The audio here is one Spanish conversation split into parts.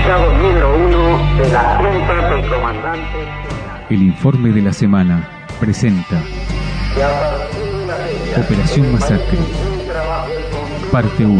Comunicado número 1 de la Junta de Comandantes. El informe de la semana presenta Operación Masacre, parte 1.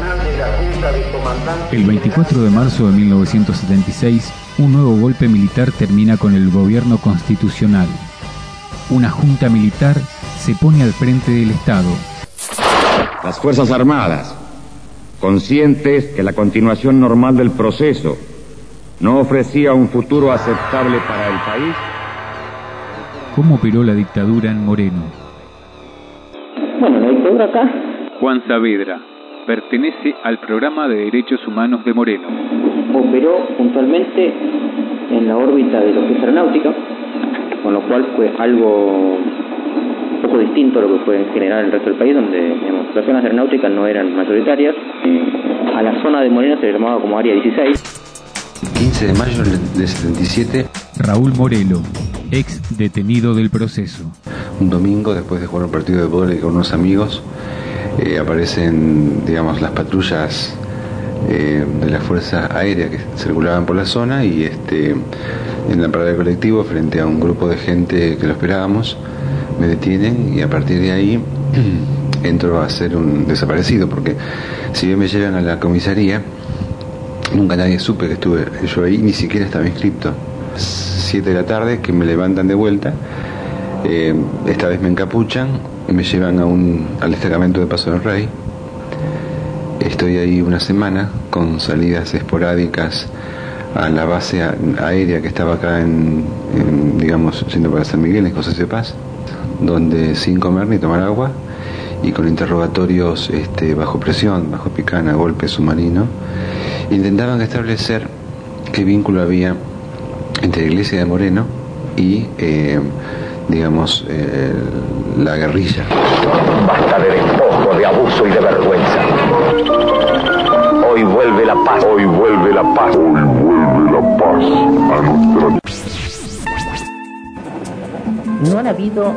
El 24 de marzo de 1976, un nuevo golpe militar termina con el gobierno constitucional. Una junta militar se pone al frente del Estado. Las Fuerzas Armadas, conscientes que la continuación normal del proceso no ofrecía un futuro aceptable para el país. ¿Cómo operó la dictadura en Moreno? Bueno, la dictadura acá. Juan Saavedra pertenece al programa de derechos humanos de Moreno. Operó puntualmente en la órbita de lo que es aeronáutica, con lo cual fue algo un poco distinto a lo que fue en general en el resto del país, donde digamos, las zonas aeronáuticas no eran mayoritarias. A la zona de Moreno se le llamaba como Área 16. 15 de mayo del 77. Raúl Morelo, ex detenido del proceso. Un domingo, después de jugar un partido de vóley con unos amigos, aparecen, digamos, las patrullas de la Fuerza Aérea que circulaban por la zona y en la parada del colectivo, frente a un grupo de gente que lo esperábamos, me detienen y a partir de ahí entro a ser un desaparecido, porque si bien me llevan a la comisaría, nunca nadie supe que estuve yo ahí, ni siquiera estaba inscripto. 7 de la tarde que me levantan de vuelta, esta vez me encapuchan, me llevan al destacamento de Paso del Rey. Estoy ahí una semana con salidas esporádicas a la base aérea que estaba acá digamos, yendo para San Miguel, en José de Paz, donde sin comer ni tomar agua y con interrogatorios bajo presión, bajo picana, golpe submarino, intentaban establecer qué vínculo había entre la iglesia de Moreno y digamos la guerrilla. Basta de despojo, de abuso y de vergüenza. Hoy vuelve la paz. Hoy vuelve la paz. Hoy vuelve la paz a nuestra... No han habido,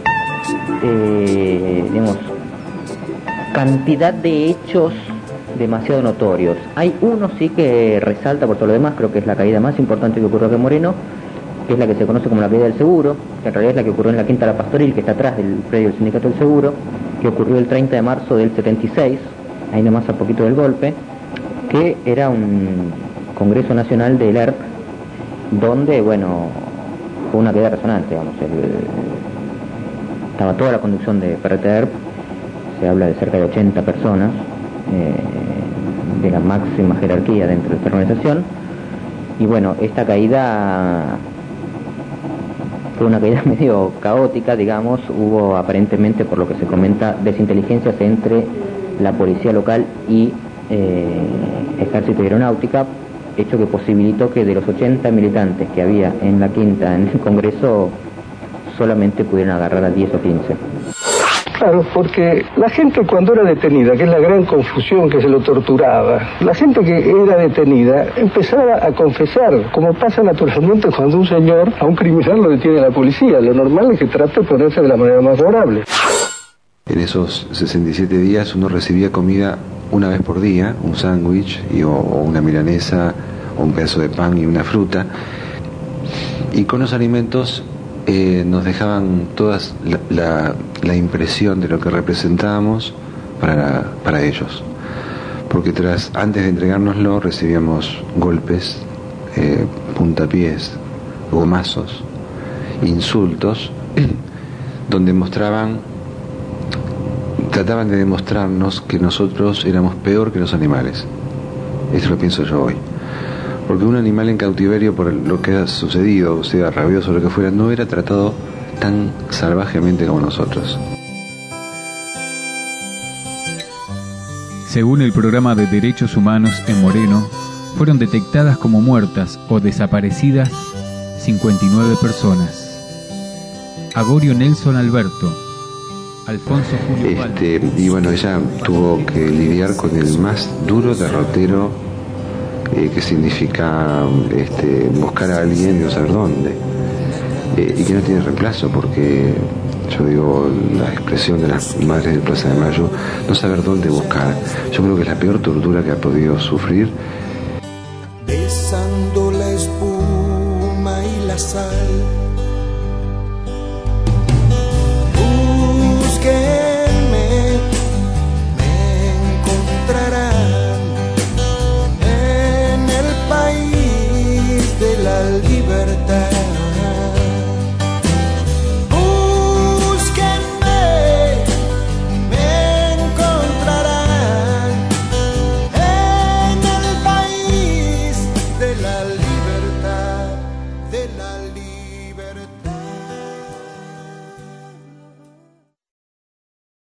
digamos, cantidad de hechos demasiado notorios. Hay uno sí que resalta por todo lo demás, creo que es la caída más importante que ocurrió aquí en Moreno, que es la que se conoce como la caída del seguro, que en realidad es la que ocurrió en la Quinta La Pastoril, que está atrás del predio del Sindicato del Seguro, que ocurrió el 30 de marzo del 76, ahí nomás a poquito del golpe, que era un Congreso Nacional del ERP, donde, bueno, fue una caída resonante, digamos, estaba toda la conducción de PRT-ERP, se habla de cerca de 80 personas, de la máxima jerarquía dentro de esta organización, y bueno, esta caída fue una caída medio caótica, digamos. Hubo aparentemente, por lo que se comenta, desinteligencias entre la policía local y Ejército y Aeronáutica, hecho que posibilitó que de los 80 militantes que había en la Quinta, en el Congreso, solamente pudieran agarrar a 10 o 15. Claro, porque la gente cuando era detenida, que es la gran confusión que se lo torturaba, la gente que era detenida empezaba a confesar, como pasa naturalmente cuando un señor a un criminal lo detiene la policía. Lo normal es que trate de ponerse de la manera más favorable. En esos 67 días uno recibía comida una vez por día, un sándwich o una milanesa o un pedazo de pan y una fruta, y con los alimentos nos dejaban todas la impresión de lo que representábamos para ellos, porque antes de entregárnoslo recibíamos golpes, puntapiés, gomazos, insultos, donde trataban de demostrarnos que nosotros éramos peor que los animales. Esto lo pienso yo hoy. Porque un animal en cautiverio, por lo que ha sucedido, o sea, rabioso o lo que fuera, no era tratado tan salvajemente como nosotros. Según el programa de derechos humanos en Moreno, fueron detectadas como muertas o desaparecidas 59 personas. Agorio Nelson Alberto, Alfonso Julio Valde. Y bueno, ella tuvo que lidiar con el más duro derrotero, que significa buscar a alguien de no saber dónde, y que no tiene reemplazo, porque yo digo, la expresión de las madres de Plaza de Mayo, no saber dónde buscar, yo creo que es la peor tortura que ha podido sufrir. la sal.